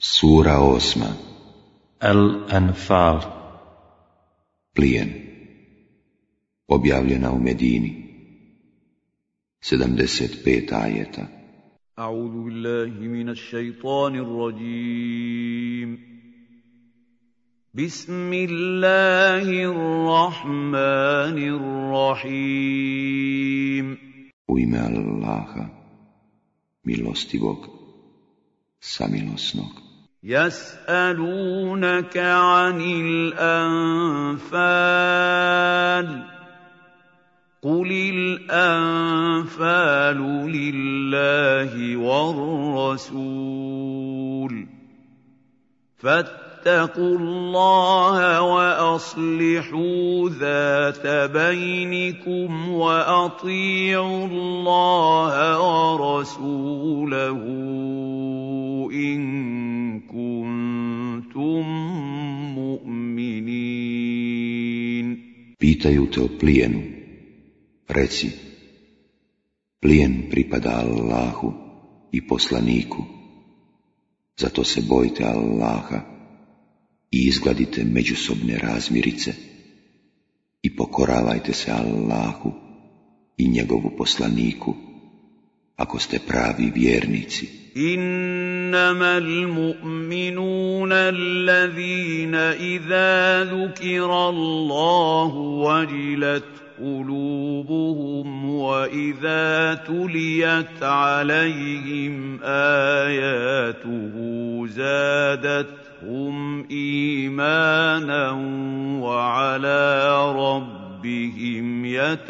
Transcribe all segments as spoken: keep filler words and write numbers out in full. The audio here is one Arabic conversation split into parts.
Sura osma. Al-Anfal. Plijen. Objavljena u Medini. sedamdeset pet ajeta. A'udhu billahi minash shaitanir rajim. Bismillahirrahmanirrahim. U ime Allaha, milostivog, samilosnog. يسألونك عن الأنفال قل الأنفال لله والرسول فاتقوا الله وأصلحوا ذات بينكم وأطيعوا الله ورسوله إن kuntum mu'minin. Pitaju te o plijenu. Reci, plijen pripada Allahu i poslaniku. Zato se bojte Allaha i izgladite međusobne razmirice i pokoravajte se Allahu i njegovu poslaniku, ako ste pravi vjernici. إنما المؤمنون الذين إذا ذكر الله وجلت قلوبهم وإذا تليت عليهم آياته زادتهم إيمانا وعلى ربهم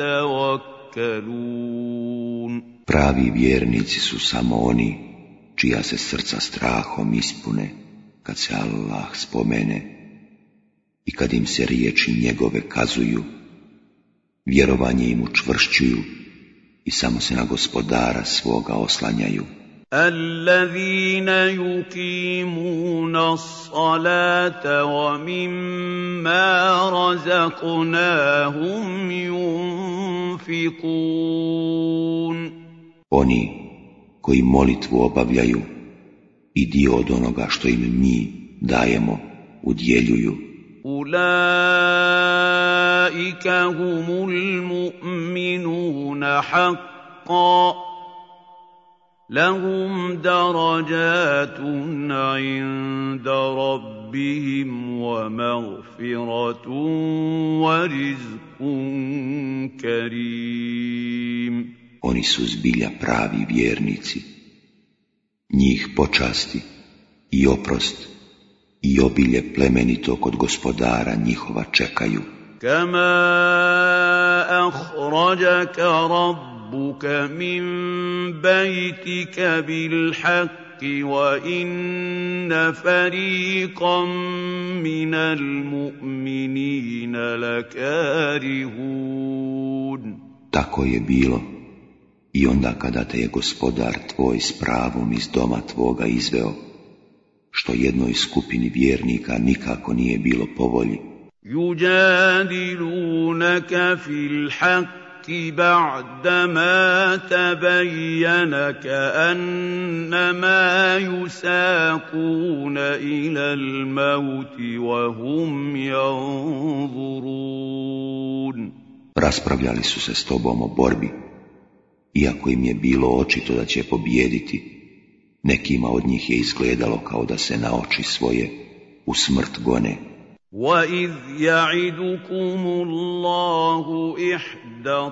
يتوكلون. Pravi vjernici su samo oni čija se srca strahom ispune kad se Allah spomene i kad im se riječi njegove kazuju, vjerovanje im učvršćuju i samo se na Gospodara svoga oslanjaju. Allazina yuqimuna as-salata wa mimma razaqnahum yunfiqun. Oni koji molitvu obavljaju i dio od onoga što im mi dajemo udjeljuju. Ulaika humul mu'minuna haqqan lahum darajatun inda rabbihim wa maghfiratun wa rizqun karim. Oni su zbilja pravi vjernici. Njih počasti i oprost i obilje plemenito kod Gospodara njihova čekaju. Kama akhrajaka rabbuka min bajtika bil haqqi wa inna fariqan minal mu'minina lakarihun. Tako je bilo i onda kada te je Gospodar tvoj s pravom iz doma tvoga izveo, što jednoj skupini vjernika nikako nije bilo po volji. Yujadilunaka fil haqqi ba'dama tabayyana ka'annama yusaquna ila al-mauti wa hum yanzurun. Raspravljali su se s tobom o borbi, iako im je bilo očito da će pobijediti. Nekima od njih je izgledalo kao da se na oči svoje u smrt gone. وَإِذْ يَعِدُكُمُ اللَّهُ إِحْدَى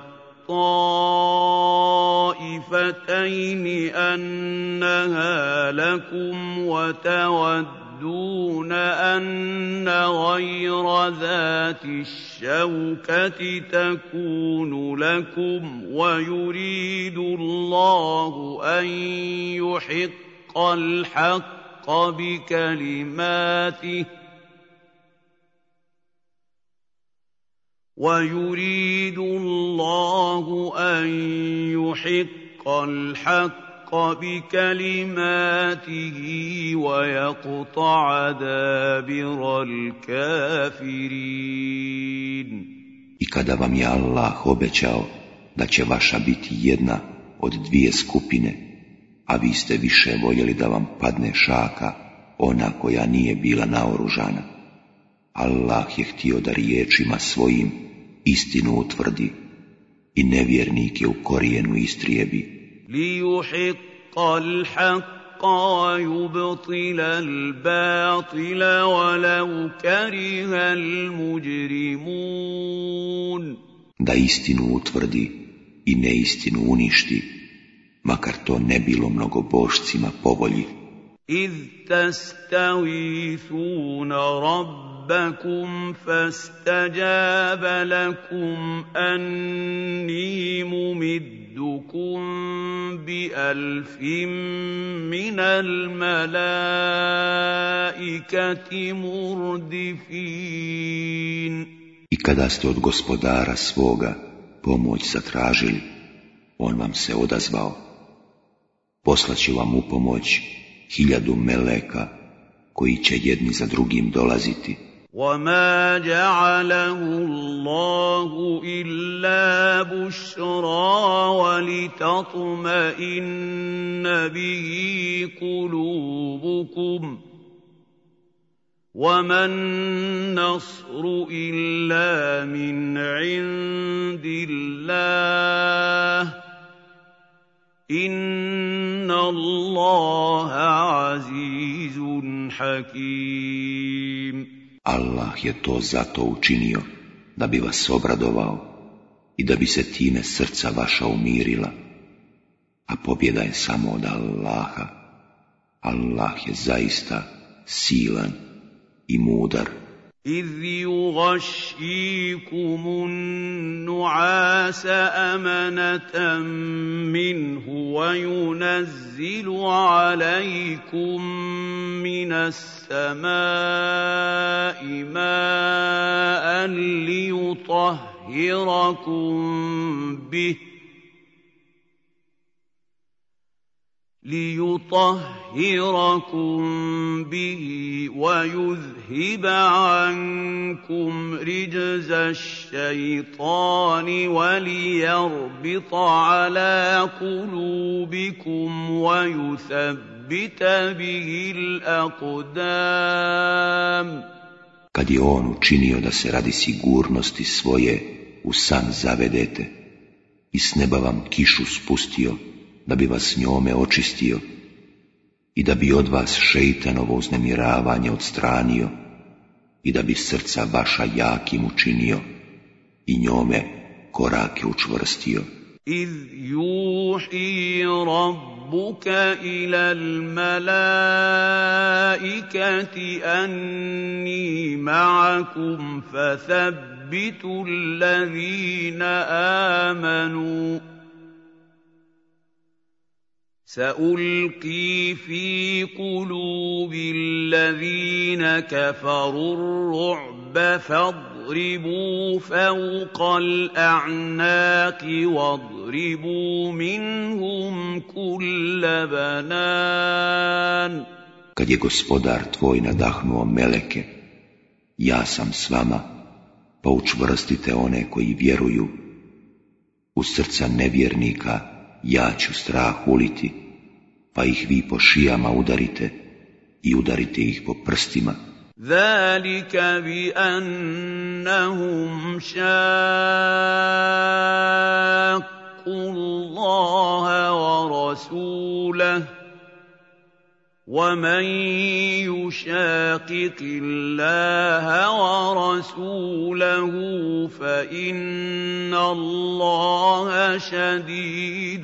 الطَّائِفَتَيْنِ أَنَّهَا لَكُمْ وَتَوَدُّونَ أَنَّ غَيْرَ ذَاتِ الشَّوْكَةِ تَكُونُ لَكُمْ وَيُرِيدُ اللَّهُ أَن يُحِقَّ الْحَقَّ بِكَلِمَاتِهِ وَيُرِيدُ اللَّهُ أَن يُحِقَّ الْحَقَّ بِكَلِمَاتِهِ وَيَقْطَعَ دَابِرَ الْكَافِرِينَ. I kada vam je Allah obećao da će vaša biti jedna od dvije skupine, a vi ste više voljeli da vam padne šaka ona koja nije bila naoružana. Allah je htio da riječima svojim istinu utvrdi i nevjernike u korijenu istrijebi. لِيُحِقَّ الْحَقَّ وَيُبْطِلَ الْبَاطِلَ وَلَوْ كَرِهَ الْمُجْرِمُونَ. Da istinu utvrdi i neistinu uništi, makar to ne bilo mnogobošcima po volji. إِذْ تَسْتَغِيثُونَ رَبَّكُمْ فَاسْتَجَابَ لَكُمْ أَنِّي مُمِدُّكُمْ بِأَلْفٍ مِّنَ الْمَلَائِكَةِ مُرْدِفِينَ. I kada ste od gospodara svoga pomoć zatražili, on vam se odazvao. Poslaće vam u pomoć hiljadu meleka koji će jedni za drugim dolaziti. وَمَا جَعَلَهُ اللَّهُ إِلَّا بُشْرَىٰ وَلِتَطْمَئِنَّ بِهِ قُلُوبُكُمْ وَمَا النَّصْرُ إِلَّا مِنْ عِندِ اللَّهِ إِنَّ اللَّهَ عَزِيزٌ حَكِيمٌ. Allah je to zato učinio da bi vas obradovao i da bi se time srca vaša umirila, a pobjeda je samo od Allaha. Allah je zaista silan i mudar. إِذْ يُغَشِّيكُمُ النُّعَاسَ أَمَنَةً مِّنْهُ وَيُنَزِّلُ عَلَيْكُم مِّنَ السَّمَاءِ مَاءً لِّيُطَهِّرَكُم بِهِ لِيُطَهِّرَكُم بِهِ وَيُذْهِبَ عَنكُمْ رِجْزَ الشَّيْطَانِ وَلِيَرْبِطَ عَلَىٰ قُلُوبِكُمْ وَيُثَبِّتَ بِهِ الْأَقْدَامَ. Kad je on učinio da se radi sigurnosti svoje u san zavedete i s neba vam kišu spustio, da bi vas njome očistio i da bi od vas šeitanovo uznemiravanje odstranio i da bi srca vaša jakim učinio i njome korake učvrstio. إِذْ يُوحِي رَبُّكَ إِلَى الْمَلَائِكَةِ أَنِّي مَعَكُمْ فَثَبِّتُوا الَّذِينَ آمَنُوا سألقي في قلوب الذين كفروا الرعب فاضربوا فوق الأعناق واضربوا منهم كل بنان. Kad je gospodar tvoj nadahnuo meleke, ja sam s vama, pa učvrstite one koji vjeruju. U srca nevjernika ja ću strah uliti, pa ih vi po šijama udarite i udarite ih po prstima. ذَلِكَ بِأَنَّهُمْ شَاقُّوا اللَّهَ وَرَسُولَهُ وَمَن يُشَاقِقِ اللَّهَ وَرَسُولَهُ فَإِنَّ اللَّهَ شَدِيدُ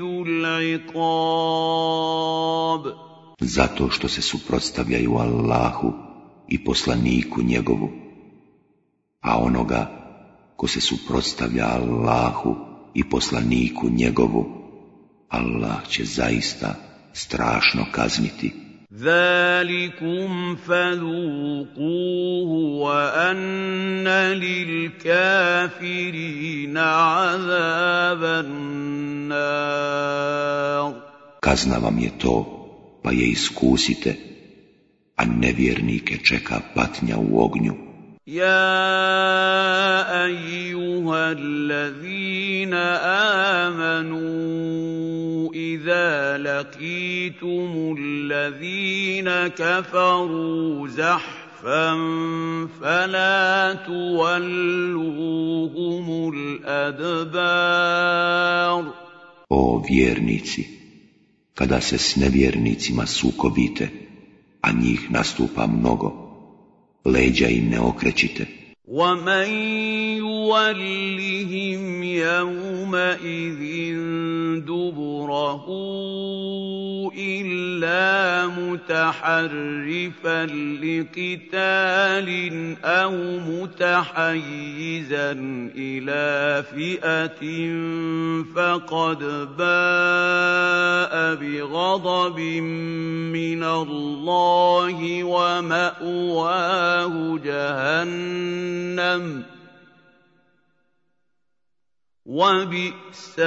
الْعِقَابِ. Zato što se suprotstavljaju Allahu i poslaniku njegovu, a onoga ko se suprotstavlja Allahu i poslaniku njegovu, Allah će zaista strašno kazniti. ذَلِكُمْ فَذُوقُوهُ وَأَنَّ لِلْكَافِرِينَ عَذَابَ النَّارِ. Kazna vam je to, pa je iskusite, a nevjernike čeka patnja u ognju. يَا أَيُّهَا الَّذِينَ آمَنُوا إِذَا لَقِيتُمُ الَّذِينَ كَفَرُوا زَحْفًا فَلَا تُوَلُّوهُمُ الْأَدْبَارَ. O vjernici, kada se s nevjernicima sukobite, a njih nastupa mnogo, leđa im ne okrećite. وَمَن يُوَلِّهِمْ يَوْمَئِذٍ دُبُرَهُ إِلَّا مُتَحَرِّفًا لِقِتَالٍ أَوْ مُتَحَيِّزًا إِلَىٰ فِئَةٍ فَقَدْ بَاءَ بِغَضَبٍ مِّنَ اللَّهِ وَمَأْوَاهُ جَهَنَّمُ وَبِئْسَ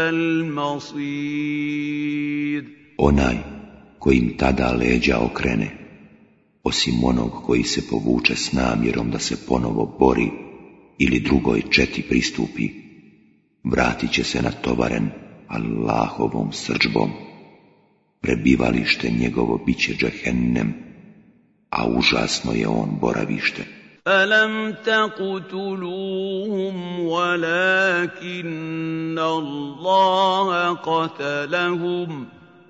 الْمَصِيرُ. Onaj koji im tada leđa okrene, osim onog koji se povuče s namjerom da se ponovo bori ili drugoj četi pristupi, vratit će se natovaren Allahovom srdžbom. Prebivalište njegovo biće džehennem, a užasno je on boravište. فَلَمْ تَقْتُلُوهُمْ وَلَكِنَّ اللَّهَ قَتَلَهُمْ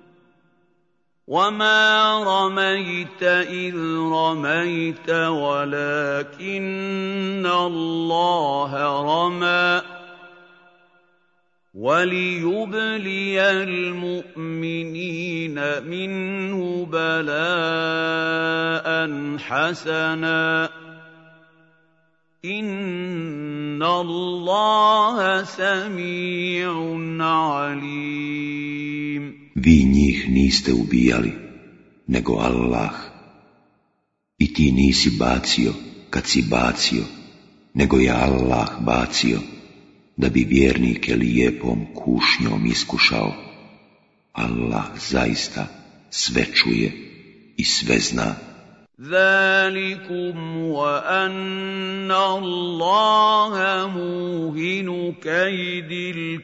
وَمَا رَمَيْتَ إِذْ رَمَيْتَ وَلَكِنَّ اللَّهَ رَمَى وَلِيُبْلِيَ الْمُؤْمِنِينَ مِنْهُ بَلَاءً حَسَنًا إِنَّ اللَّهَ سَمِيعٌ عَلِيمٌ. Vi njih niste ubijali, nego Allah. I ti nisi bacio kad si bacio, nego je Allah bacio, da bi vjernike lijepom kušnjom iskušao. Allah zaista sve čuje i sve zna. ذَلِكُمْ وَأَنَّ اللَّهَ مُوهِنُ كَيْدِ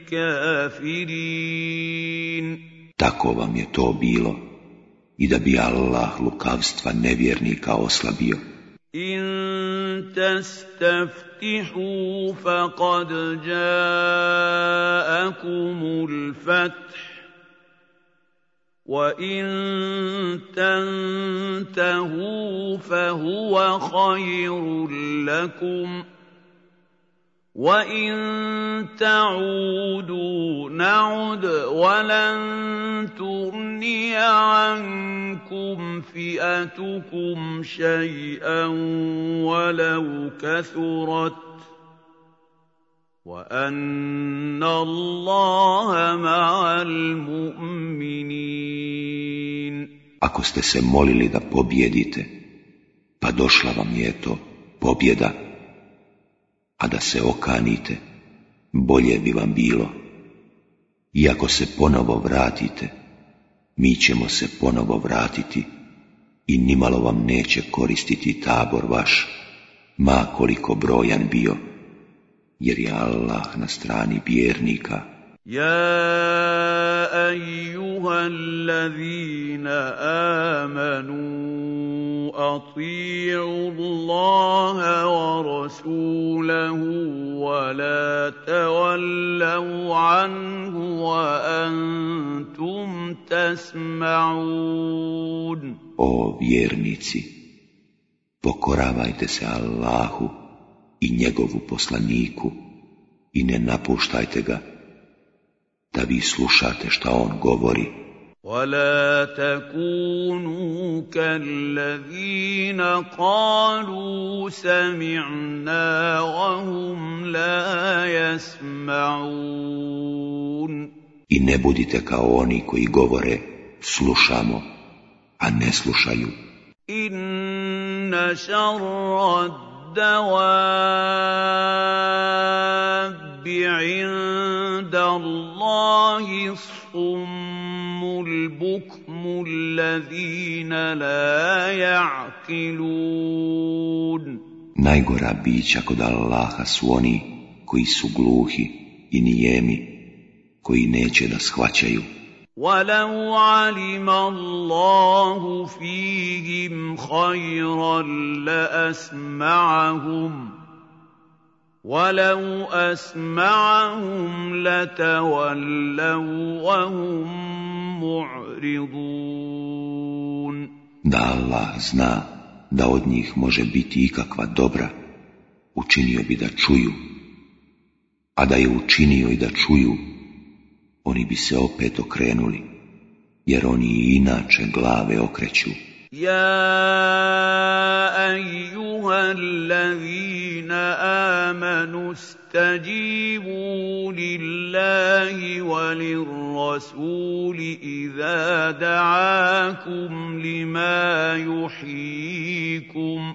الْكَافِرِينَ. Tako vam je to bilo, i da bi Allah lukavstva nevjernika oslabio. إِن تَسْتَفْتِحُوا فَقَدْ جَاءَكُمُ الْفَتْحُ وَإِن تَنْتَهُوا فَهُوَ خَيْرٌ لَكُمْ وَإِن تَعُودُوا نَعُدْ وَلَن تُغْنِيَ عَنكُمْ فِئَتُكُمْ شَيْئًا وَلَوْ كَثُرَتْ وَأَنَّ اللَّهَ مَعَ الْمُؤْمِنِينَ. Ako ste se molili da pobjedite, pa došla vam je to pobjeda, a da se okanite, bolje bi vam bilo. I ako se ponovo vratite, mi ćemo se ponovo vratiti i nimalo vam neće koristiti tabor vaš, ma koliko brojan bio, jer je Allah na strani vjernika. يَا أَيُّهَا الَّذِينَ آمَنُوا أَطِيعُوا اللَّهَ وَرَسُولَهُ وَلَا تَوَلَّوْا عَنْهُ وَأَنْتُمْ تَسْمَعُونَ. O vjernici, pokoravajte se Allahu i njegovu poslaniku i ne napuštajte ga, da vi slušate šta on govori. وَلَا تَكُونُوا كَالَّذِينَ قَالُوا سَمِعْنَا وَهُمْ لَا يَسْمَعُونَ. I ne budite kao oni koji govore slušamo, a ne slušaju. إِنَّ شَرَّ الدَّوَابِّ عِندَ اللَّهِ الصُّمُّ الْبُكْمُ الَّذِينَ لَا يَعْقِلُونَ. Najgora bića kod Allaha su oni koji su gluhi i nijemi, koji neće da shvaćaju. وَلَوْ عَلِمَ اللَّهُ فِيهِمْ خَيْرًا لَأَسْمَعَهُمْ وَلَوْ أَسْمَعَهُمْ لَتَوَلَّوْا وَهُمْ مُعْرِضُونَ. Da Allah zna da od njih može biti ikakva dobra, učinio bi da čuju, a da je učinio i da čuju, oni bi se opet okrenuli, jer oni i inače glave okreću. يَا أَيُّهَا الَّذِينَ آمَنُوا اسْتَجِيبُوا لِلَّهِ وَلِلرَّسُولِ إِذَا دَعَاكُمْ لِمَا يُحْيِيكُمْ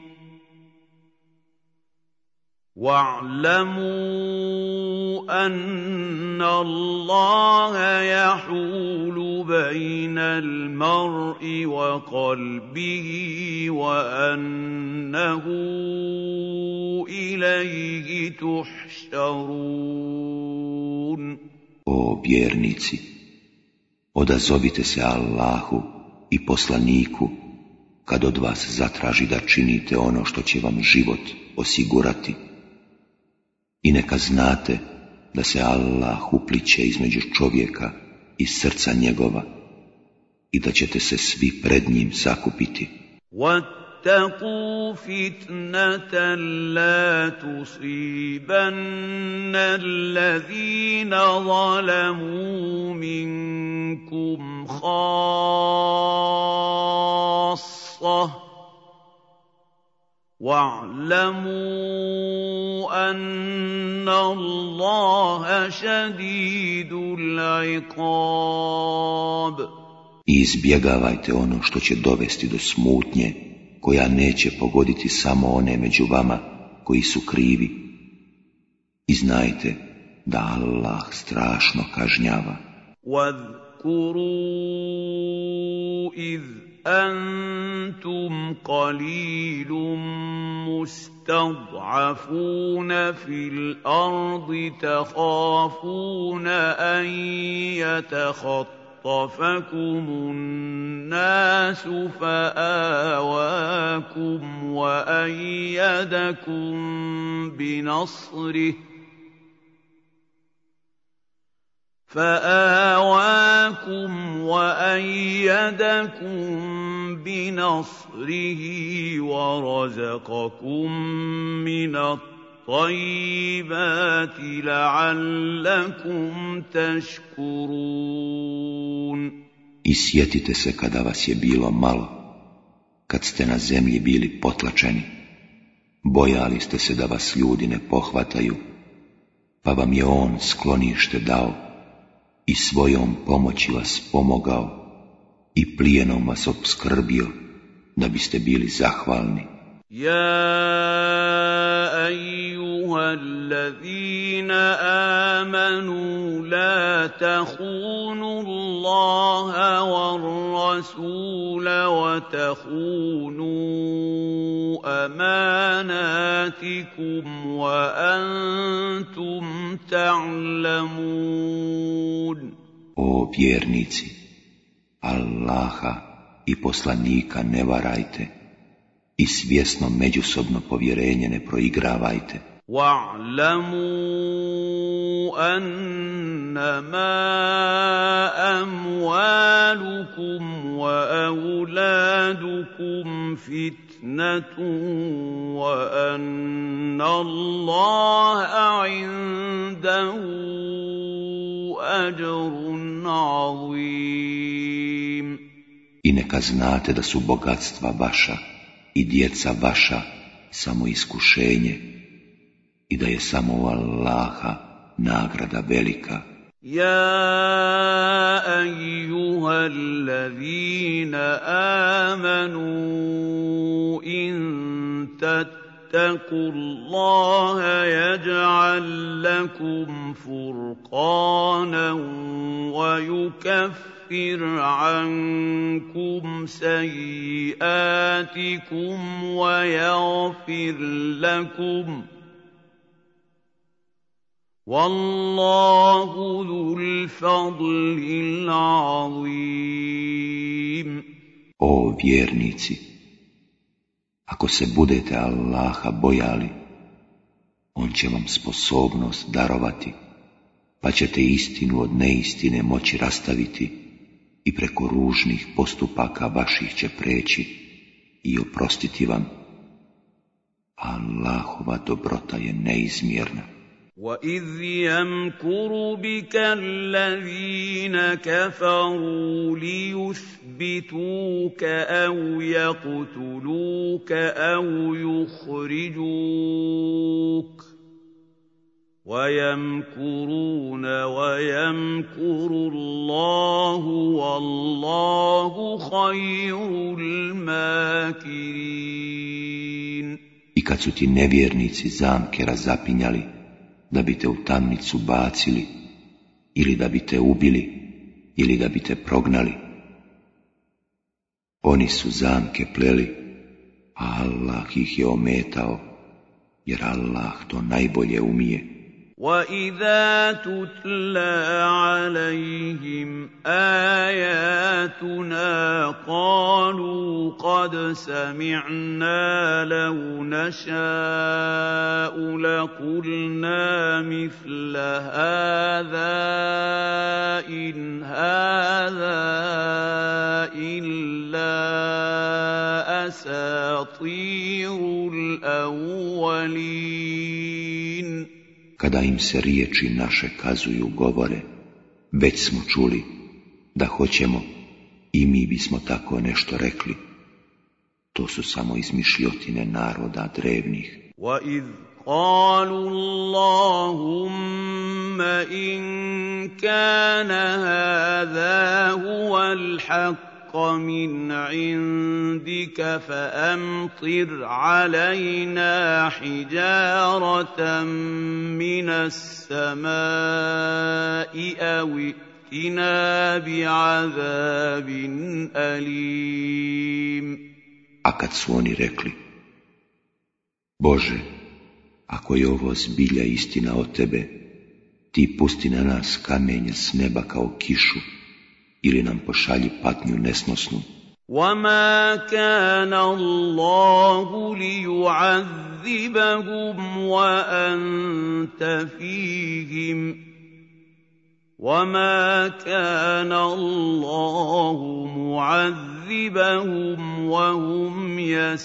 وَاعْلَمُوا أَنَّ اللَّهَ يَحُولُ بَيْنَ الْمَرْءِ وَقَلْبِهِ وَأَنَّهُ إِلَيْهِ تُحْشَرُونَ. O vjernici, odazovite se Allahu i poslaniku kad od vas zatraži da činite ono što će vam život osigurati. I neka znate da se Allah upliće između čovjeka i srca njegova i da ćete se svi pred njim sakupiti. وَاتَّقُوا فِتْنَةً لَا تُصِيبَنَّ الَّذِينَ ظَلَمُوا مِنكُمْ خَاصَّةً وَاعْلَمُوا أَنَّ اللَّهَ شَدِيدُ الْعِقَابِ. I izbjegavajte ono što će dovesti do smutnje, koja neće pogoditi samo one među vama koji su krivi. I znajte da Allah strašno kažnjava. وَاذْكُرُوا إِذْ أَنْتُمْ قَلِيلٌ مُسْتَضْعَفُونَ فِي الْأَرْضِ تَخَافُونَ أَنْ يَتَخَطَّفَكُمُ النَّاسُ فَآوَاكُمْ وَأَيَّدَكُمْ بِنَصْرِهِ فآواكم وأيدكم بنصره ورزقكم من الطيبات لعلكم تشكرون. I sjetite se kada vas je bilo malo, kad ste na zemlji bili potlačeni, bojali ste se da vas ljudi ne pohvataju, pa vam je on sklonište dao i svojom pomoći vas pomogao i plijenom vas opskrbio da biste bili zahvalni. Ja eyyuhallazina amanu la tahunu Allaha war rasula wa tahunu amanatikum wa antum ta'lamun. O vjernici, Allaha i poslanika ne varajte i svjesno međusobno povjerenje ne proigravajte. وَاعْلَمُوا أَنَّمَا أَمْوَالُكُمْ وَأَوْلَادُكُمْ فِتْنَةٌ وَأَنَّ اللَّهَ عِندَهُ أَجْرٌ عَظِيمٌ. I neka znate da su bogatstva vaša i djeca vaša samo iskušenje i da je samo u Allaha nagrada velika. Ja eyyuhallazina amanu in tattaqullaha yaj'al lakum furqanan wa yukaffir يكفر عنكم سيئاتكم ويغفر لكم والله ذو الفضل العظيم. O vjernici, ako se budete Allaha bojali, on će vam sposobnost darovati, pa ćete istinu od neistine moći rastaviti i preko ružnih postupaka vaših će preći i oprostiti vam. Allahova dobrota je neizmjerna. وَإِذْ يَمْكُرُ بِكَ الَّذِينَ كَفَرُوا لِيُثْبِتُوكَ أَوْ يَقْتُلُوكَ أَوْ يُخْرِجُوكَ وَيَمْكُرُونَ وَيَمْكُرُ اللَّهُ وَاللَّهُ خَيْرُ الْمَاكِرِينَ. I kad su ti nevjernici zamke razapinjali, da bi te u tamnicu bacili, ili da bi te ubili, ili da bi te prognali. Oni su zamke pleli, a Allah ih je ometao, jer Allah to najbolje umije. وَإِذَا تُتْلَى عَلَيْهِمْ آيَاتُنَا قَالُوا قَدْ سَمِعْنَا لَوْ نَشَاءُ لَقُلْنَا مِثْلَ هَذَا إِنْ هَذَا إِلَّا أَسَاطِيرُ الْأَوَّلِينَ. Kada im se riječi naše kazuju, govore, već smo čuli, da hoćemo i mi bismo tako nešto rekli. To su samo izmišljotine naroda drevnih. وَإِذْ قَالُوا اللَّهُمَّ إِنْ كَانَ هَذَا هُوَ الْحَقُّ من عندك فأمطر علينا حجارة من السماء أو ائتنا بعذاب أليم. A kad su oni rekli, Bože, ako je ovo zbilja istina od tebe, ti pusti na nas kamenje s neba kao kišu, ili nam pošalji patnju nesnosnu. وَمَا كَانَ اللَّهُ لِيُعَذِّبَهُمْ وَأَنْتَ فِيهِمْ وَمَا كَانَ اللَّهُ مُعَذِّبَهُمْ وَهُمْ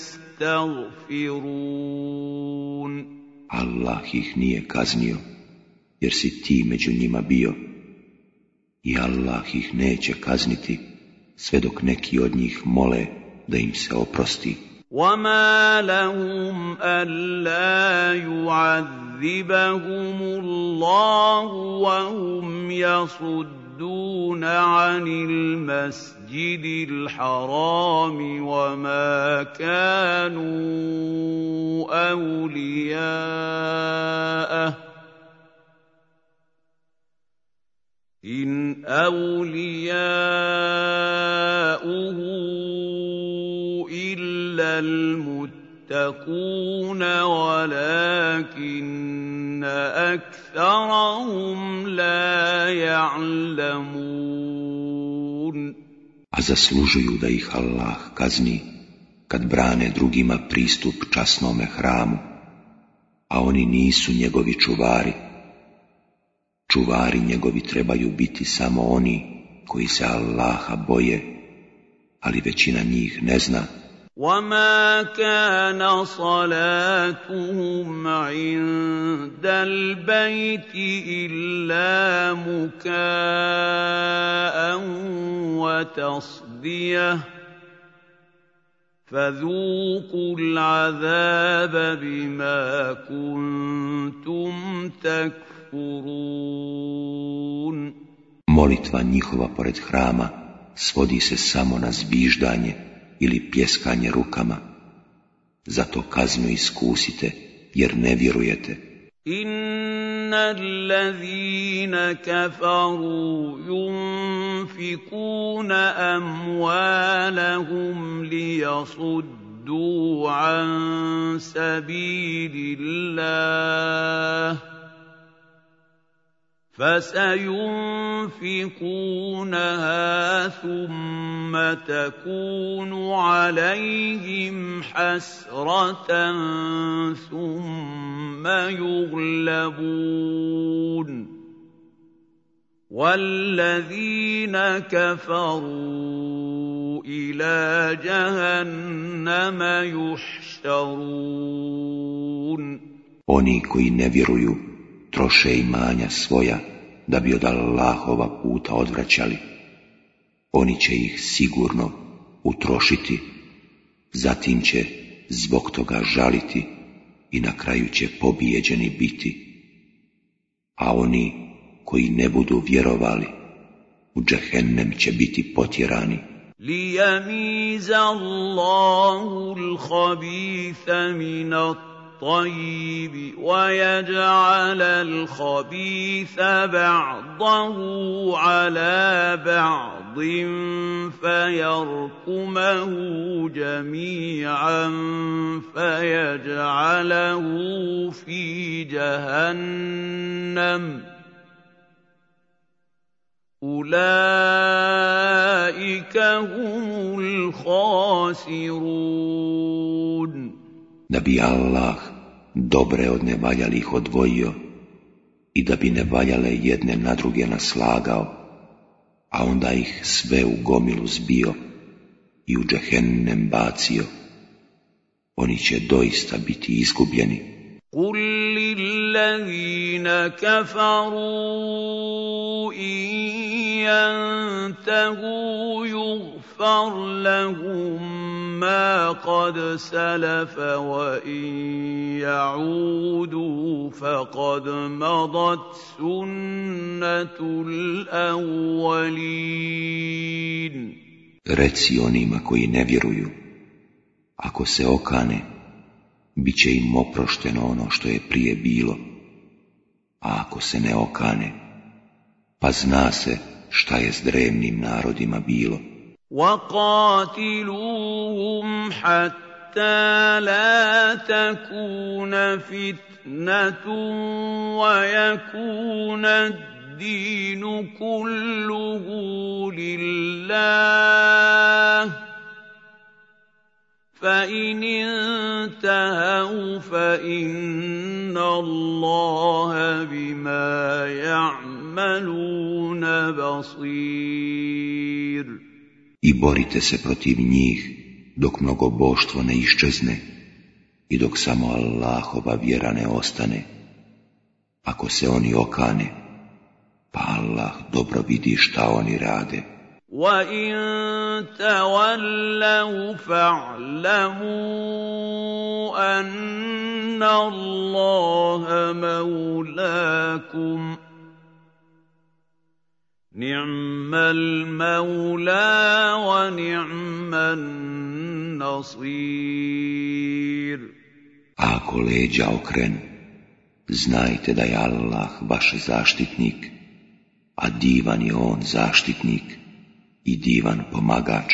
يَسْتَغْفِرُونَ. Allah ih nije kaznio, jer si ti među njima bio. I Allah ih neće kazniti, sve dok neki od njih mole da im se oprosti. وَمَا لَهُمْ أَلَّا يُعَذِّبَهُمُ اللَّهُ وَهُمْ يَصُدُّونَ عَنِ الْمَسْجِدِ الْحَرَامِ وَمَا كَانُوا أَوْلِيَاءَهُ إِنْ أَوْلِيَاؤُهُ إِلَّا الْمُتَّقُونَ وَلَكِنَّ أَكْثَرَهُمْ لَا يَعْلَمُونَ. A zaslužuju da ih Allah kazni kad brane drugima pristup časnome hramu, a oni nisu njegovi čuvari. Čuvari njegovi trebaju biti samo oni koji se Allaha boje, ali većina njih ne zna. وَمَا كَانَ صَلَاتُهُمْ عِندَ الْبَيْتِ إِلَّا مُكَاءً وَتَصْدِيَةً فَذُوقُوا الْعَذَابَ بِمَا كُنتُمْ تَكْفُرُونَ. Molitva njihova pored hrama svodi se samo na zviždanje ili pljeskanje rukama. Zato kaznu iskusite, jer ne vjerujete. إِنَّ الَّذِينَ كَفَرُوا يُنفِقُونَ أَمْوَالَهُمْ لِيَصُدُّوا عَن سَبِيلِ اللَّهِ فَسَيُنفِقُونَهَا ثُمَّ تَكُونُ عَلَيْهِمْ حَسْرَةً ثُمَّ يُغْلَبُونَ وَالَّذِينَ كَفَرُوا إِلَىٰ جَهَنَّمَ يُحْشَرُونَ. Oni koji ne vjeruju troše imanja svoja da bi od Allahova puta odvraćali. Oni će ih sigurno utrošiti, zatim će zbog toga žaliti i na kraju će pobijeđeni biti. A oni koji ne budu vjerovali, u džehennem će biti potjerani. لِيَمِيزَ اللَّهُ الْخَبِيثَ مِنَ الطَّيِّبِ وَيَجْعَلَ الْخَبِيثَ بَعْضَهُ عَلَىٰ بَعْضٍ فَيَرْكُمَهُ جَمِيعًا فَيَجْعَلَهُ فِي جَهَنَّمَ أُولَٰئِكَ هُمُ الْخَاسِرُونَ. Da bi Allah dobre od nevaljalih odvojio i da bi nevaljale jedne na druge naslagao, a onda ih sve u gomilu zbio i u džehennem bacio, oni će doista biti izgubljeni. قُل لِّلَّذِينَ كَفَرُوا إِن يَنتَهُوا يُغْفَرْ لَهُم مَّا قَدْ سَلَفَ وَإِن يَعُودُوا فَقَدْ مَضَتْ سُنَّةُ الْأَوَّلِينَ. Reci onima koji ne vjeruju, ako se okane, bit će im oprošteno ono što je prije bilo, a ako se ne okane, pa zna se šta je s drevnim narodima bilo. وَقَاتِلُوهُمْ حَتَّى لَا تَكُونَ فِتْنَةٌ وَيَكُونَ الدِّينُ كُلُّهُ لِلَّهِ فَإِنِ انتَهَوْا فَإِنَّ اللَّهَ بِمَا يَعْمَلُونَ بَصِيرٌ. I borite se protiv njih dok mnogoboštvo ne iščezne i dok samo Allahova vjera ne ostane. Ako se oni okane, pa Allah dobro vidi šta oni rade. وَإِن تَوَلَّوْا فَاعْلَمُوا أَنَّ اللَّهَ مَوْلَاكُمْ نِعْمَ الْمَوْلَىٰ وَنِعْمَ النَّصِيرُ. Ako leđa okrenu, znajte da je Allah vaš zaštitnik, a divan je on zaštitnik i divan pomagač.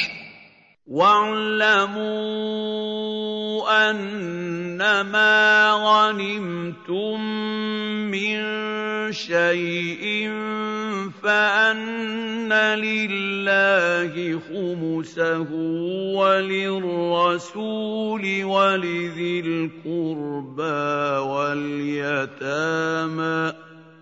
وَاعْلَمُوا أَنَّمَا غَنِمْتُم مِّن شَيْءٍ فَأَنَّ لِلَّهِ خُمُسَهُ وَلِلرَّسُولِ وَلِذِي الْقُرْبَىٰ وَالْيَتَامَىٰ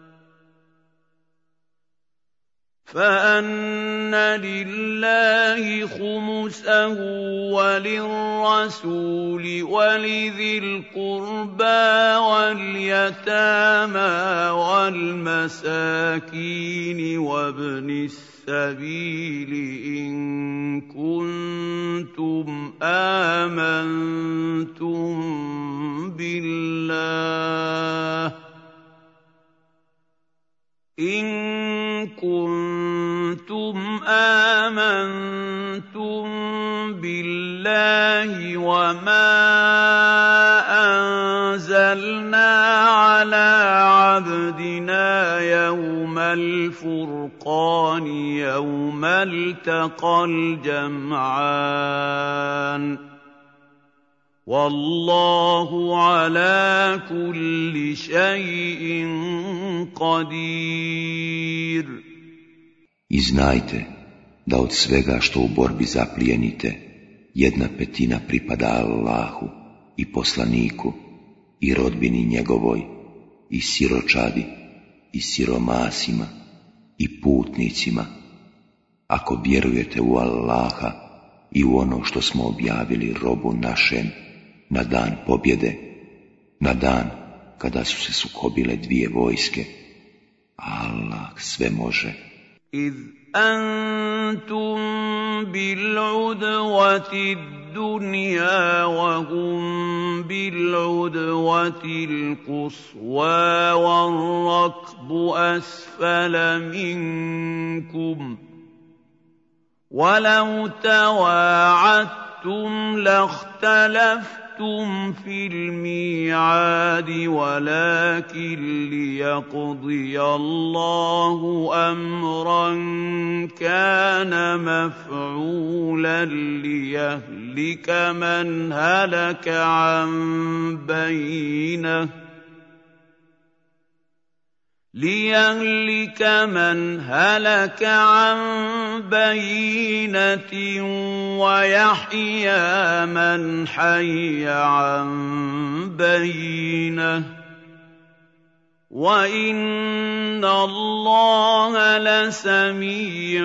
فَأَنَّ لِلَّهِ خُمُسَهُ وَلِلرَّسُولِ وَلِذِي الْقُرْبَىٰ وَالْيَتَامَىٰ وَالْمَسَاكِينِ وَابْنِ السَّبِيلِ إِن كُنتُمْ آمَنتُم بِاللَّهِ إِن كُنتُمْ آمَنتُم بِاللَّهِ وَمَا أَنزَلْنَا عَلَىٰ عَبْدِنَا يَوْمَ الْفُرْقَانِ يَوْمَ الْتَقَى الْجَمْعَانِ وَاللَّهُ عَلَى كُلِّ شَيْءٍ قَدِيرٌ. I znajte da od svega što u borbi zaplijenite, jedna petina pripada Allahu i poslaniku i rodbini njegovoj i siročadi i siromasima i putnicima, ako vjerujete u Allaha i u ono što smo objavili robu našem na dan pobjede, na dan kada su se sukobile dvije vojske, a Allah sve može. إِذْ أَنْتُمْ بِالْعُدْوَةِ الدُّنْيَا وَهُمْ بِالْعُدْوَةِ الْقُصْوَى وَالرَّكْبُ أَسْفَلَ مِنْكُمْ وَلَوْ تَوَاعَدتُّمْ لَاخْتَلَفْتُمْ فِي الْمِيعَادِ وَلَكِنْ لِيَقْضِيَ اللَّهُ أَمْرًا كَانَ مَفْعُولًا لِيَهْلِكَ مَنْ هَلَكَ عَنْ بَيِّنَةٍ لِيَهْلِكَ مَنْ هَلَكَ عَنْ بَيِّنَةٍ وَيَحْيَىٰ مَنْ حَيَّ عَنْ بَيِّنَةٍ وَإِنَّ اللَّهَ لَسَمِيعٌ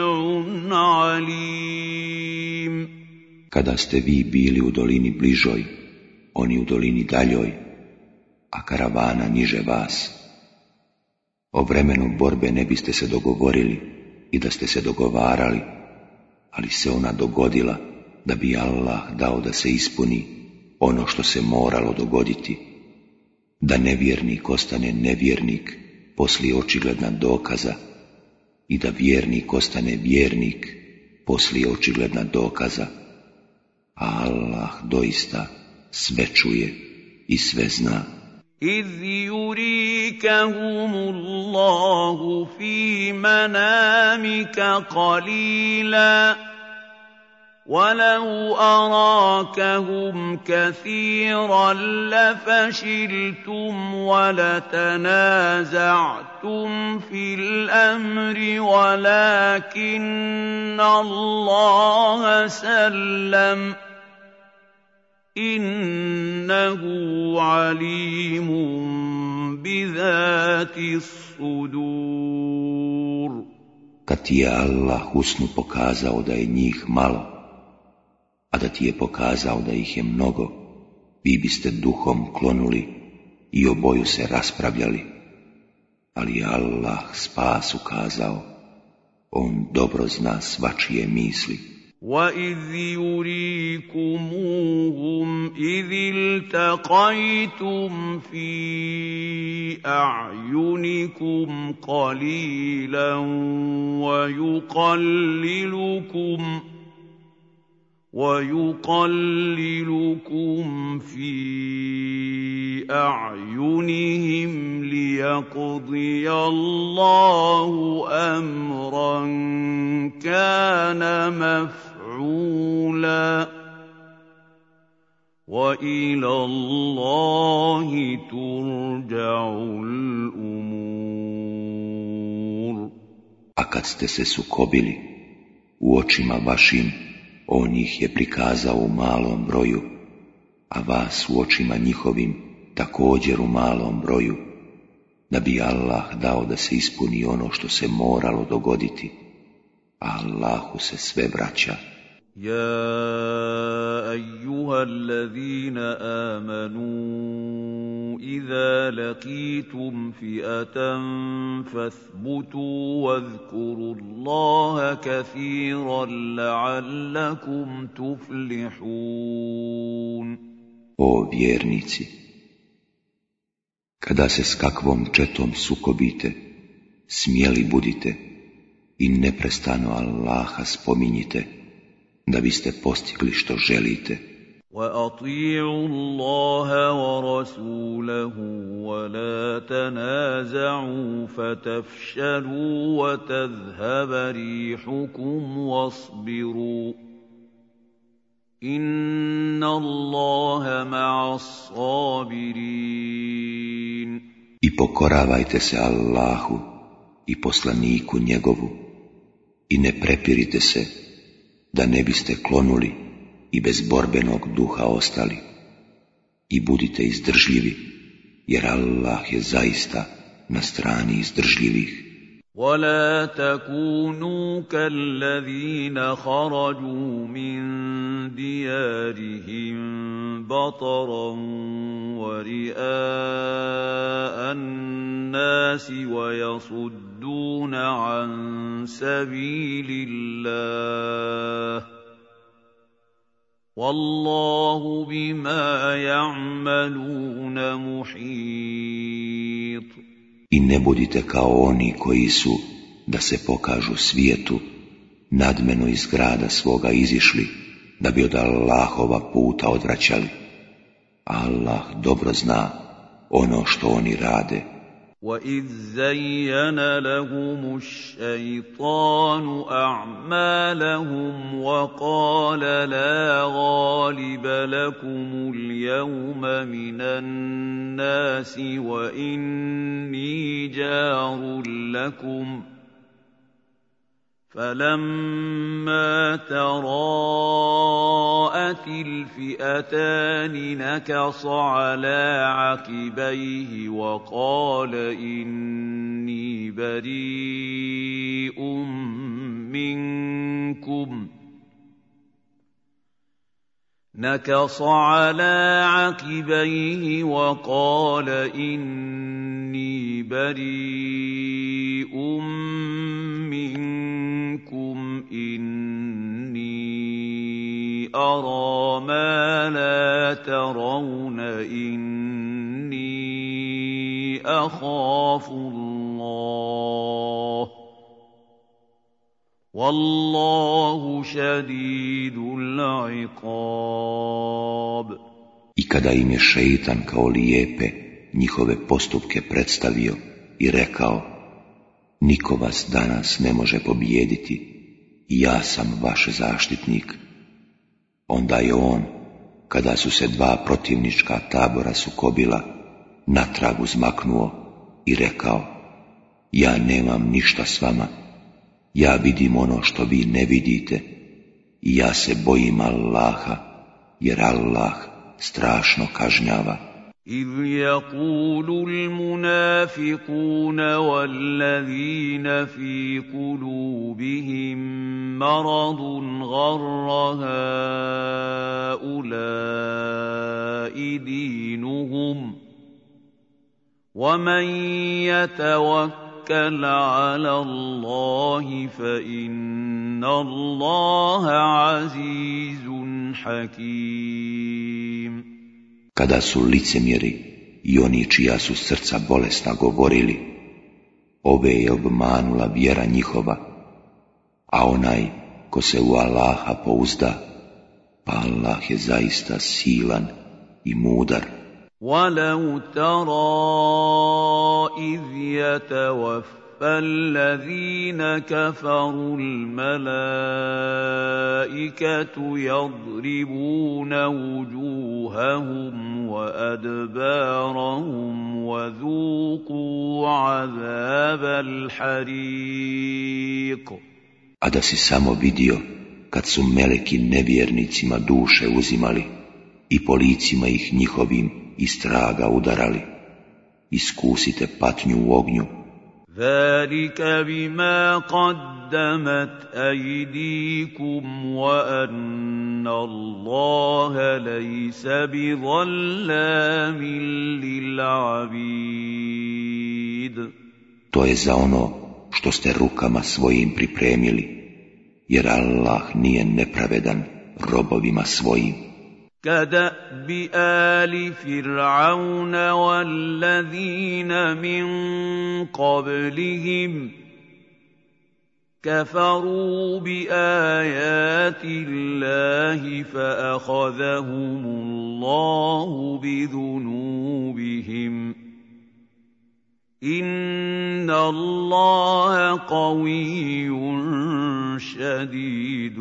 عَلِيمٌ. Kada ste vi bili u dolini bližoj, oni u dolini daljoj, a karavana niže vas, o vremenu borbe ne biste se dogovorili i da ste se dogovarali, ali se ona dogodila da bi Allah dao da se ispuni ono što se moralo dogoditi, da nevjernik ostane nevjernik poslije očigledna dokaza i da vjernik ostane vjernik poslije očigledna dokaza, a Allah doista sve čuje i sve zna. إِذْ يُرِيكَهُمُ اللَّهُ فِي مَنَامِكَ قَلِيلًا وَلَوْ أَرَاكَهُمْ كَثِيرًا لَفَشِلْتُمْ وَلَتَنَازَعْتُمْ فِي الْأَمْرِ وَلَكِنَّ اللَّهَ سَلَّمَ إِنَّهُ عَلِيمٌ بِذَاتِ الصُّدُورِ. Kad ti je Allah u snu pokazao da je njih malo, a da ti je pokazao da ih je mnogo, vi biste duhom klonuli i oboju se raspravljali, ali je Allah spas ukazao, on dobro zna svačije misli. وَإِذْ يُرِيكُمُوهُمْ إِذِ الْتَقَيْتُمْ فِي أَعْيُنِكُمْ قَلِيلًا وَيُقَلِّلُكُمْ وَيُقَلِّلُكُمْ فِي أَعْيُنِهِمْ لِيَقْضِيَ اللَّهُ أَمْرًا كَانَ مَفْعُولًا وَإِلَى اللَّهِ تُرْجَعُ الْأُمُورُ. A kad ste se sukobili u očima vašim, on ih je prikazao u malom broju, a vas u očima njihovim također u malom broju, da bi Allah dao da se ispuni ono što se moralo dogoditi, a Allahu se sve vraća. يَا أَيُّهَا الَّذِينَ آمَنُوا إِذَا لَقِيتُمْ فِئَةً فَاثْبُتُوا وَاذْكُرُوا اللَّهَ كَثِيرًا لَعَلَّكُمْ تُفْلِحُونَ. O vjernici, kada se s kakvom četom sukobite, smjeli budite i neprestano Allaha spominjite, da biste postigli što želite. وَأَطِيعُوا اللَّهَ وَرَسُولَهُ وَلَا تَنَازَعُوا فَتَفْشَلُوا وَتَذْهَبَ رِيحُكُمْ وَاصْبِرُوا إِنَّ اللَّهَ مَعَ الصَّابِرِينَ. I pokoravajte se Allahu i poslaniku njegovu i ne prepirite se da ne biste klonuli i bez borbenog duha ostali. I budite izdržljivi, jer Allah je zaista na strani izdržljivih. وَلَا تَكُونُوا كَالَّذِينَ خَرَجُوا مِن دِيَارِهِم بَطَرًا وَرِئَاءَ النَّاسِ وَيَصُدُّونَ عَن سَبِيلِ اللَّهِ وَاللَّهُ بِمَا يَعْمَلُونَ مُحِيطٌ. I ne budite kao oni koji su, da se pokažu svijetu, nadmeno iz grada svoga izišli, da bi od Allahova puta odvraćali. Allah dobro zna ono što oni rade. وَإِذْ زَيَّنَ لَهُمُ الشَّيْطَانُ أَعْمَالَهُمْ وَقَالَ لَا غَالِبَ لَكُمُ الْيَوْمَ مِنَ النَّاسِ وَإِنِّي جَارٌ لَكُمْ فَلَمَّا تَرَاءَتِ الْفِئَتَانِ نَكَصَ عَلَىٰ عَقِبَيْهِ وَقَالَ إِنِّي بَرِيءٌ مِّنكُمْ نَكَصَ عَلَىٰ عَقِبَيْهِ وَقَالَ إِنِّي بَرِيءٌ مِّنكُمْ إِنِّي أَرَىٰ مَا لَا تَرَوْنَ إِنِّي أَخَافُ اللَّهَ وَاللَّهُ شَدِيدُ الْعِقَابِ. I kada im je šeitan kao lijepe njihove postupke predstavio i rekao: niko vas danas ne može pobijediti i ja sam vaš zaštitnik, onda je on, kada su se dva protivnička tabora sukobila, natrag uzmaknuo i rekao: ja nemam ništa s vama, ja vidim ono što vi ne vidite i ja se bojim Allaha, jer Allah strašno kažnjava. إِذْ يَقُولُ الْمُنَافِقُونَ وَالَّذِينَ فِي قُلُوبِهِم مَّرَضٌ غَرَّ هَٰؤُلَاءِ دِينُهُمْ وَمَن يَتَوَكَّلْ عَلَى اللَّهِ فَإِنَّ اللَّهَ عَزِيزٌ حَكِيمٌ. Kada su licemjeri i oni čija su srca bolesna govorili: ove je obmanula vjera njihova, a onaj ko se u Allaha pouzda, pa Allah je zaista silan i mudar. وَلَوْ تَرَىٰ إِذْ يَتَوَفَّى الَّذِينَ كَفَرُوا الْمَلَائِكَةُ يَضْرِبُونَ وُجُوهَهُمْ وَأَدْبَارَهُمْ وَذُوقُوا عَذَابَ الْحَرِيقِ. A da si samo vidio kad su meleki nevjernicima duše uzimali i po licima ih njihovim iz traga udarali, iskusite patnju u ognju. ذَلِكَ بِمَا قَدَّمَتْ أَيْدِيكُمْ وَأَنَّ اللَّهَ لَيْسَ بِظَلَّامٍ لِلْعَبِيدِ. To je za ono što ste rukama svojim pripremili, jer Allah nije nepravedan robovima svojim. كَدَأْبِ آلِ فِرْعَوْنَ وَالَّذِينَ مِن قَبْلِهِمْ كفروا بآيات الله فأخذهم الله بذنوبهم إن الله قوي شديد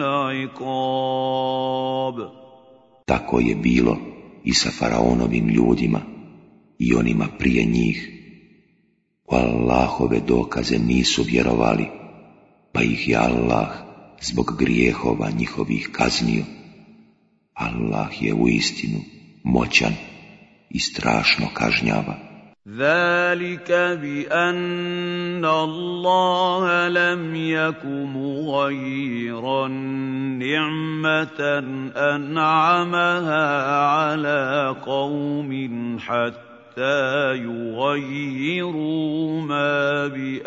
العقاب. Tako je bilo i sa faraonovim ljudima i onima prije njih. U Allahove dokaze nisu vjerovali, pa ih je Allah zbog grijehova njihovih kaznio. Allah je uistinu moćan i strašno kažnjava. ذلك بأن الله لم يك مغيرا نعمة أنعمها على قوم حتى يغيروا ما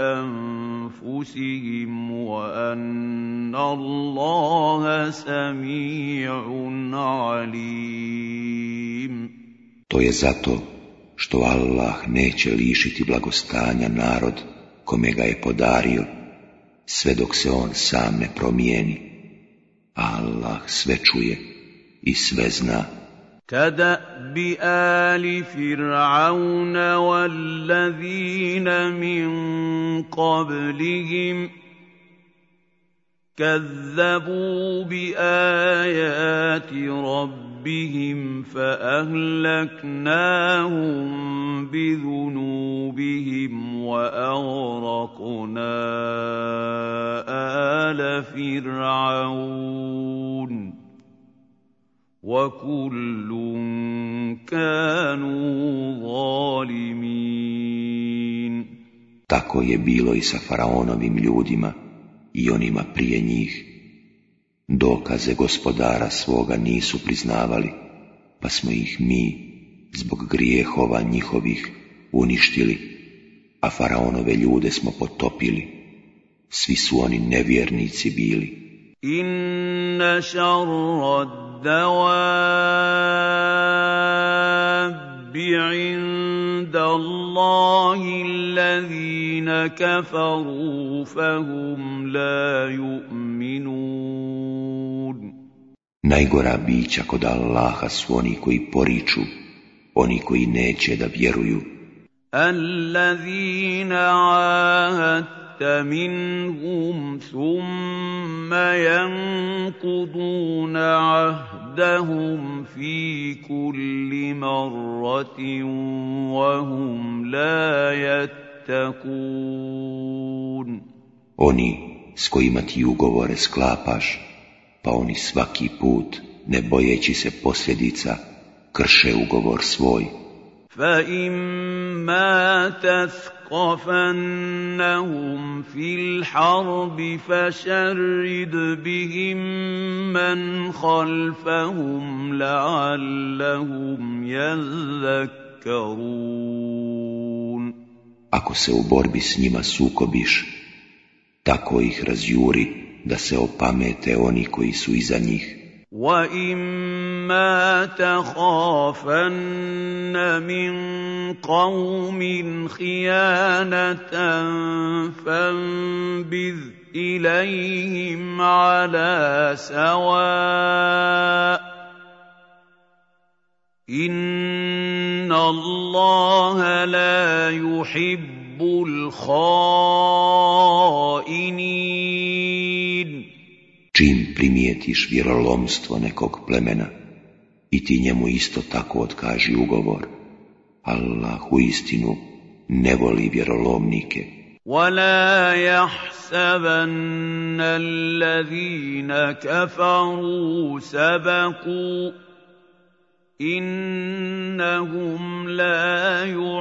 بأنفسهم وأن الله سميع عليم. To je zato što Allah neće lišiti blagostanja narod kome ga je podario, sve dok se on sam ne promijeni. Allah sve čuje i sve zna. كدأب آل فرعون والذين من قبلهم كذبوا بآيات ربهم فأهلكناهم بذنوبهم وأغرقنا آل فرعون وكل كانوا ظالمين. Tako je bilo i sa faraonovim ljudima i onima prije njih. Dokaze gospodara svoga nisu priznavali, pa smo ih mi zbog grijehova njihovih uništili, a faraonove ljude smo potopili. Svi su oni nevjernici bili. Inna šarra dawabi inda Allahi allazina kafaru fahum la yu'minun. Najgora bića kod Allaha su oni koji poriču, oni koji neće da vjeruju. Allazina ahadta minhum thumma yanquduna ahdahum fi kulli marratin wa hum la yattaqun. Oni s kojima ti ugovore sklapaš, pa oni svaki put, ne bojeći se posljedica, krše ugovor svoj. Fa imma tathqafannahum fil harbi fasharrid bihim man khalfahum la'allahum yadhakkarun. Ako se u borbi s njima sukobiš, tako ih razjuri da se opamete oni koji su iza njih. وَإِمَّا تَخَافَنَّ مِنْ قَوْمٍ خِيَانَةً فَانبِذْ إِلَيْهِمْ عَلَى سَوَاءٍ إِنَّ اللَّهَ لَا يُحِبُّ الْخَائِنِينَ. Čim primijetiš vjerolomstvo nekog plemena, i ti njemu isto tako otkaži ugovor. Allah uistinu ne voli vjerolomnike. وَلَا يَحْسَبَنَّ الَّذِينَ كَفَرُوا سَبَقُوا إِنَّهُمْ لَا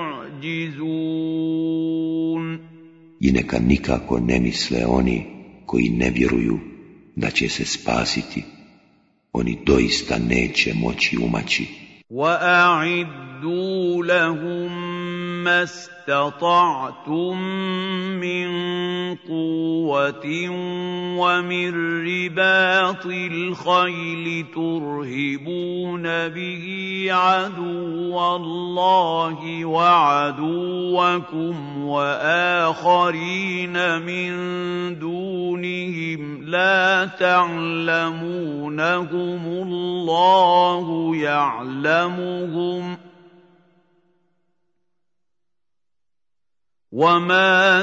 يُعْجِزُونَ. I neka nikako ne misle oni koji ne vjeruju da će se spasiti, oni doista neće moći umaći. وَأَعِدُّوا لَهُم ما استطعتم من قوة ومن رباط الخيل ترهبون به عدو الله وعدوكم وآخرين من دونهم لا تعلمونهم الله يعلمهم وما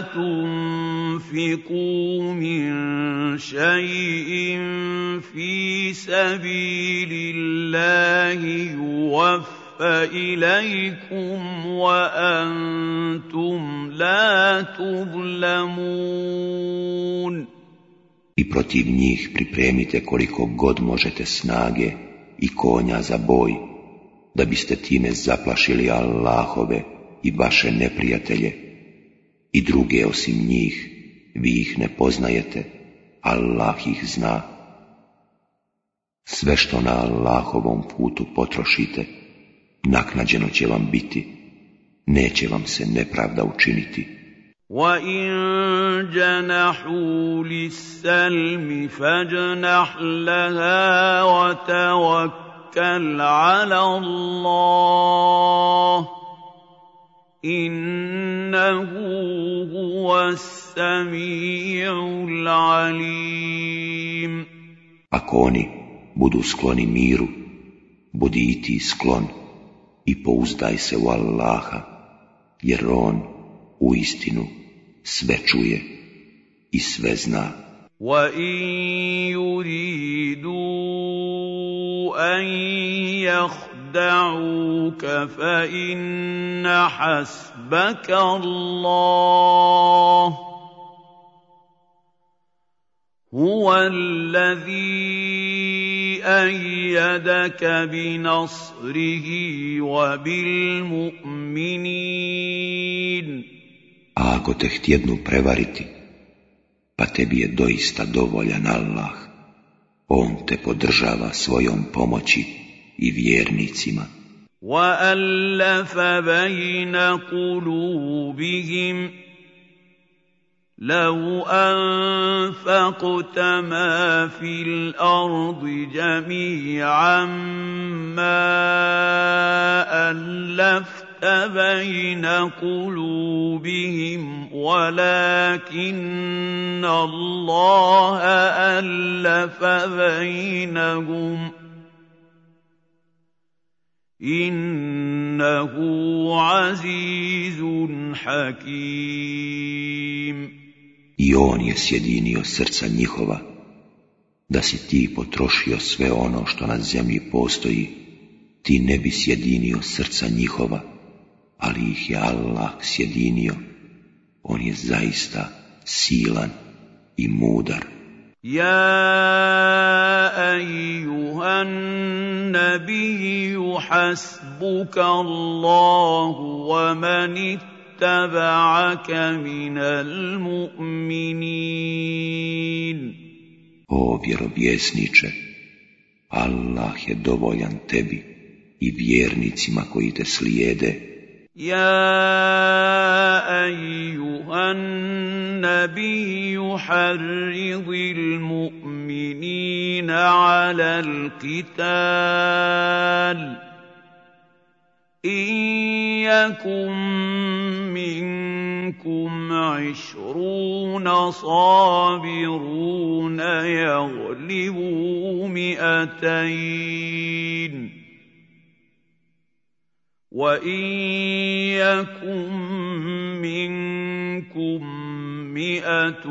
تنفقوا من شيء في سبيل الله يوفى إليكم وأنتم لا تظلمون. I protiv njih pripremite koliko god možete snage i konja za boj, da biste time zaplašili Allahove i vaše neprijatelje. I druge osim njih, vi ih ne poznajete, Allah ih zna. Sve što na Allahovom putu potrošite, naknađeno će vam biti, neće vam se nepravda učiniti. وَإِن جَنَحُوا لِلسَّلْمِ فَاجْنَحْ لَهَا وَتَوَكَّلْ عَلَى اللَّهِ إِنَّهُ هُوَ السَّمِيعُ الْعَلِيمُ. Ako oni budu skloni miru, budi i ti sklon i pouzdaj se u Allaha, jer on uistinu sve čuje i sve zna. وَإِن يُرِيدُوا أَن يَخْدَعُوكَ فَإِنَّ حَسْبَكَ اللَّهُ هُوَ الَّذِي أَيَّدَكَ بِنَصْرِهِ وَبِالْمُؤْمِنِينَ. A ako te htjednu prevariti, pa tebi je doista dovoljan Allah, on te podržava svojom pomoći i vjernicima. وَأَلَّفَ بَيْنَ قُلُوبِهِمْ لَوْ أَنفَقْتَ مَا فِي الْأَرْضِ جَمِيعًا مَّا أَلَّفْتَ بَيْنَ قُلُوبِهِمْ وَلَكِنَّ اللَّهَ أَلَّفَ بَيْنَهُمْ إِنَّهُ عَزِيزٌ حَكِيمٌ. I on je sjedinio srca njihova, da si ti potrošio sve ono što na zemlji postoji, ti ne bi sjedinio srca njihova, ali ih je Allah sjedinio. On je zaista silan i mudar. يا أيها النبي حسبك الله ومن اتبعك من المؤمنين. O vjerovjesniče, Allah je dovoljan tebi i vjernicima koji te slijede. يا أيها النبي حرض المؤمنين على القتال إن يكن منكم عشرون صابرون يغلبوا مئتين وَإِن يَكُن مِّنكُم مِّائَةٌ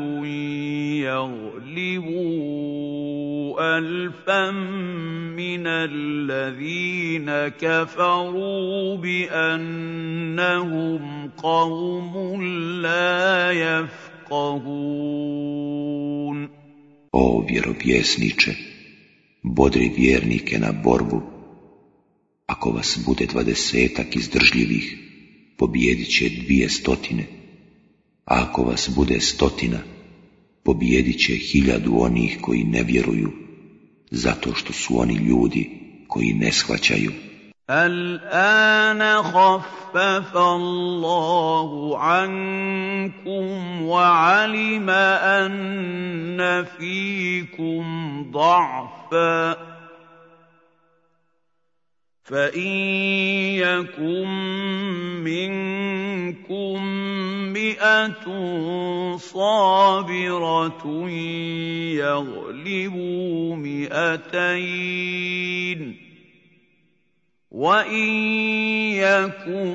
يَغْلِبُوا أَلْفًا مِّنَ الَّذِينَ كَفَرُوا بِأَنَّهُمْ قَوْمٌ لَّا يَفْقَهُونَ. O vjerovjesniče, bodri vjernike na borbu. Ako vas bude dvadesetak izdržljivih, pobijedit će dvije stotine, a ako vas bude stotina, pobijedit će hiljadu onih koji ne vjeruju, zato što su oni ljudi koji ne shvaćaju. الآن خفف الله عنكم وعلم أن فيكم ضعفا فإن يكن منكم مئة صابرة يغلبوا مئتين وإن يكن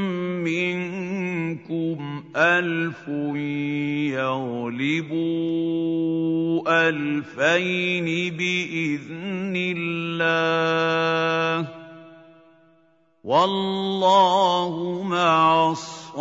منكم ألف يغلبوا ألفين بإذن الله والله مع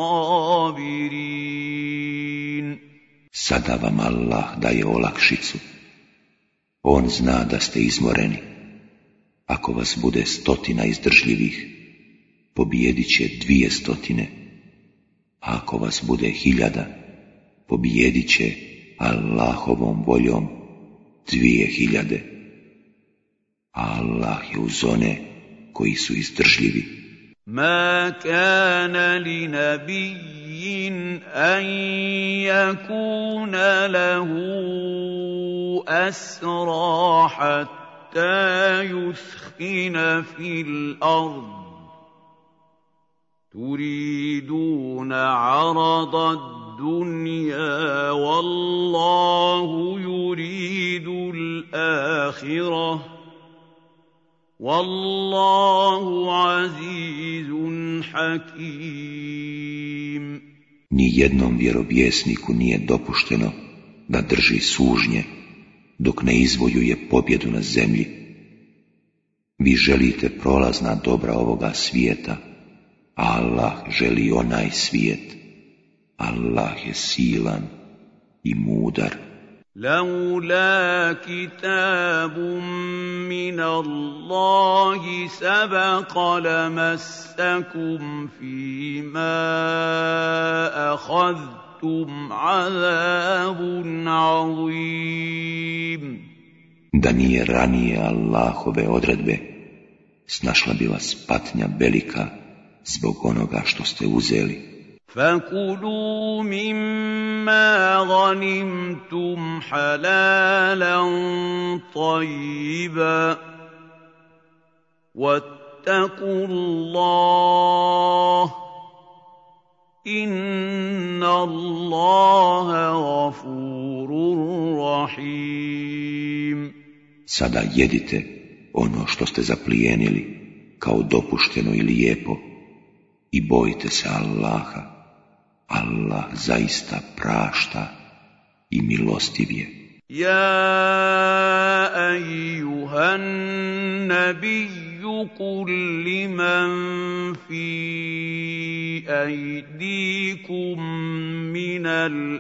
الصابرين. Sada vam Allah daje olakšicu. On zna da ste izmoreni. Ako vas bude stotina izdržljivih, pobijedit će dvije stotine. A ako vas bude hiljada, pobijedit će Allahovom voljom dvije hiljade. A Allah je uz one koji su izdržljivi. Ma kana li nabiyyin an yakuna lahu asra hatta yuthkhina fil ard turiduna arada ad-dunya wallahu yuridu al-akhirah Wallahu azizun hakim. Ni jednom vjerovjesniku nije dopušteno da drži sužnje dok ne izvojuje pobjedu na zemlji. Vi želite prolazna dobra ovoga svijeta, a Allah želi onaj svijet. Allah je silan i mudar. لولا كتاب من الله سبق لمسكم فيما أخذتم عذاب عظيم. Da nije ranije Allahove odredbe, snašla bi vas patnja velika zbog onoga što ste uzeli. فَكُلُوا مِمَّا غَنِمْتُمْ حَلَالًا طَيِّبًا وَاتَّقُوا اللَّهَ إِنَّ اللَّهَ غَفُورٌ رَحِيمٌ. Sada jedite ono što ste zaplijenili kao dopušteno i lijepo i bojite se Allaha. Allah zaista prašta i milostiv je. Ja ejuhan nabiju kul liman fi ajdikum minal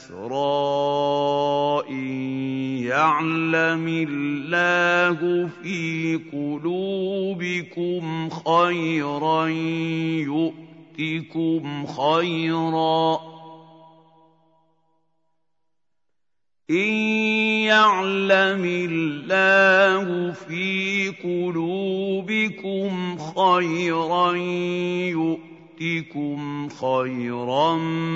asra in ja'lamillahu fi kulubikum khayran yu يُؤْتِكُمْ خَيْرًا إِنْ يَعْلَمِ اللَّهُ فِي قُلُوبِكُمْ خَيْرًا يُؤْتِكُمْ خَيْرًا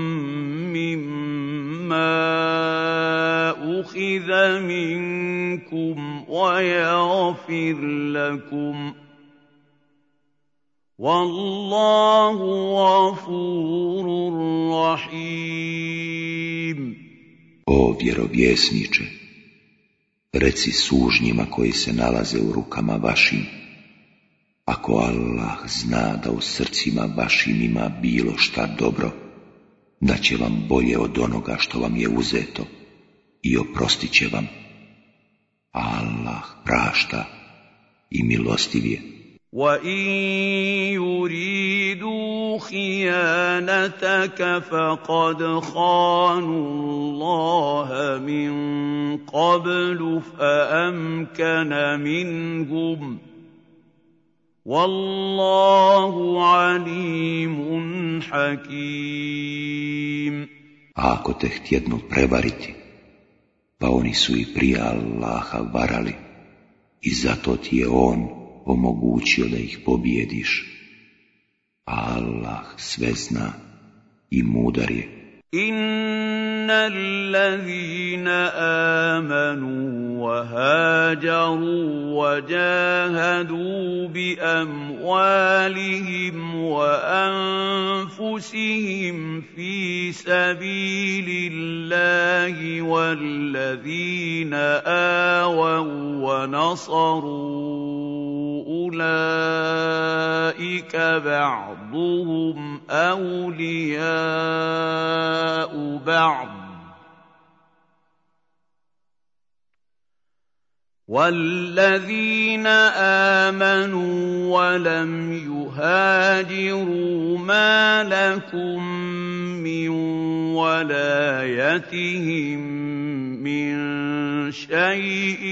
مِّمَّا أُخِذَ مِنكُمْ وَيَغْفِرْ لَكُمْ Wallahu ghafurur rahim. O vjerovjesniče, reci sužnjima koji se nalaze u rukama vašim, ako Allah zna da u srcima vašim ima bilo šta dobro, da će vam bolje od onoga što vam je uzeto i oprostit će vam. Allah prašta i milostiv je. وَإِن يُرِيدُوا خِيَانَتَكَ فَقَدْ خَانُوا اللَّهَ مِن قَبْلُ فَأَمْكَنَ مِنْهُمْ وَاللَّهُ عَلِيمٌ حَكِيمٌ. A ako te htjednu prevariti, pa oni su i prije Allaha varali i zato ti je on omogućio da ih pobijediš. Allah sve zna i mudar je. Inna allazina amanu wa hajaru wa jahadu bi amwalihim wa anfusihim fi sabilillahi wallazina awaw wa nasaru ulaika ba'duhum awliya'u ba'd والذين آمنوا ولم يهاجروا ما لكم من ولايتهم من شيء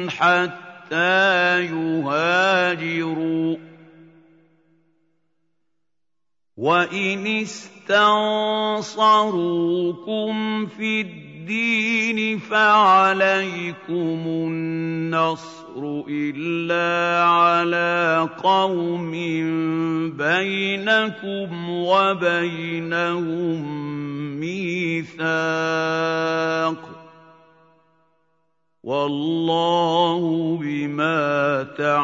حتى يهاجروا وإن استنصروكم في الدين فعليكم النصر إلا على قوم بينكم وبينهم ميثاق والله بما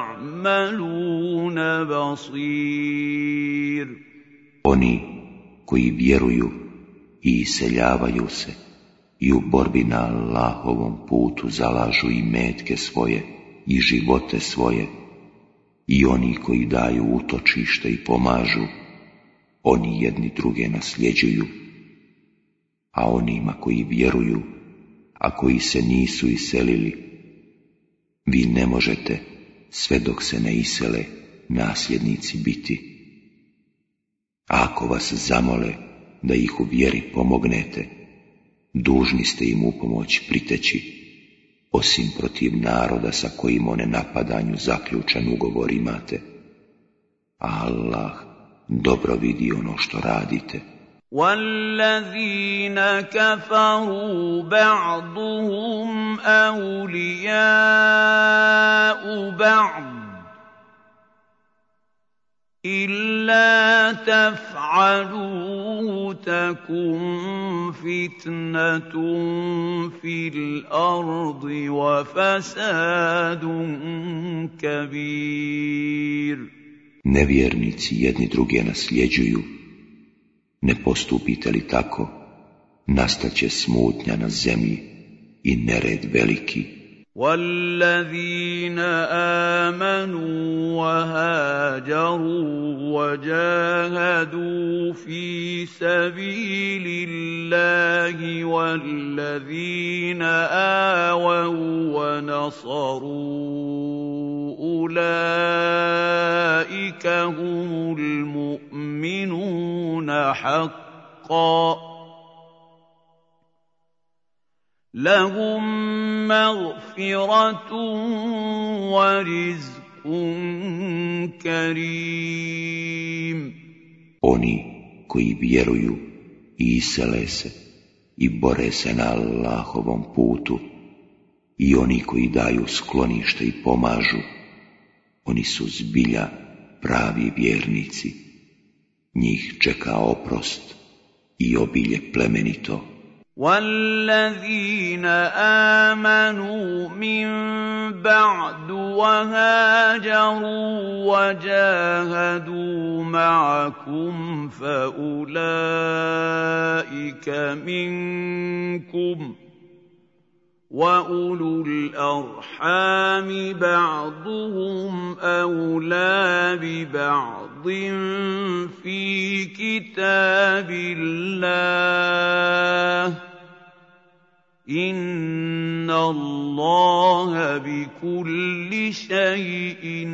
تعملون بصير. Oni koji vjeruju i iseljavaju se i u borbi na Allahovom putu zalažu i metke svoje i živote svoje, i oni koji daju utočište i pomažu, oni jedni druge nasljeđuju, a onima koji vjeruju, a koji se nisu iselili, vi ne možete, sve dok se ne isele, nasljednici biti. A ako vas zamole da ih u vjeri pomognete, dužni ste im u pomoć priteći, osim protiv naroda sa kojim o nenapadanju zaključen ugovor imate. Allah dobro vidi ono što radite. وَالَّذِينَ كَفَرُوا بَعْضُهُمْ أَوْلِيَاءُ بَعْضٍ إِلَّا تَفْعَلُوهُ تَكُنْ فِتْنَةٌ فِي الْأَرْضِ وَفَسَادٌ كَبِيرٌ. Nevjernici jedni druge nasljeđuju. Ne postupite li tako, nastaće smutnja na zemlji i nered veliki. وَالَّذِينَ آمَنُوا وَهَاجَرُوا وَجَاهَدُوا فِي سَبِيلِ اللَّهِ وَالَّذِينَ آوَوا وَّنَصَرُوا أُولَئِكَ هُمُ الْمُؤْمِنُونَ حَقًّا لهم مغفرة ورزق كريم. Oni koji vjeruju i isele se i bore se na Allahovom putu, i oni koji daju sklonište i pomažu, oni su zbilja pravi vjernici. Njih čeka oprost i obilje plemenito. وَالَّذِينَ آمَنُوا مِن بَعْدُ وَهَاجَرُوا وَجَاهَدُوا مَعَكُمْ فَأُولَئِكَ مِنكُمْ وَأُولُو الْأَرْحَامِ بَعْضُهُمْ أَوْلَىٰ بِبَعْضٍ فِي كِتَابِ اللَّهِ إِنَّ اللَّهَ بِكُلِّ شَيْءٍ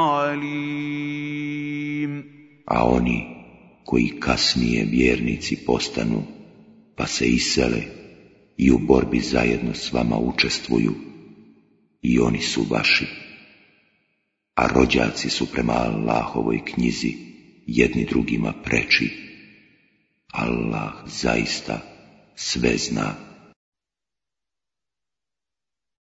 عَلِيمٌ. A oni koji kasnije vjernici postanu, pa se isele i u borbi zajedno s vama učestvuju, i oni su vaši, a rođaci su prema Allahovoj knjizi jedni drugima preči. Allah zaista sve zna